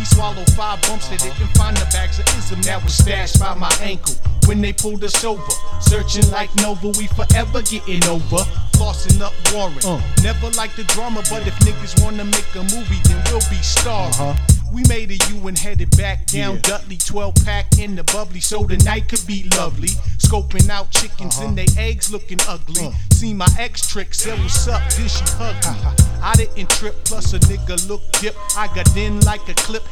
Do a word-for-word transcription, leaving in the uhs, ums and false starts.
He swallowed five bumps that didn't find the bags of ism that was stashed by my ankle. When they pulled us over, searching like Nova, we forever getting over. Flossing up Warren. Uh. Never like the drama, but if niggas wanna make a movie, then we'll be starring. Uh-huh. We made a U and headed back down yeah. Dudley, twelve pack in the bubbly, so the night could be lovely. Scoping out chickens uh-huh. and they eggs looking ugly. Uh. See my ex trick, said what's up, then she hugged me. I didn't trip, plus a nigga look dip. I got in like a clip.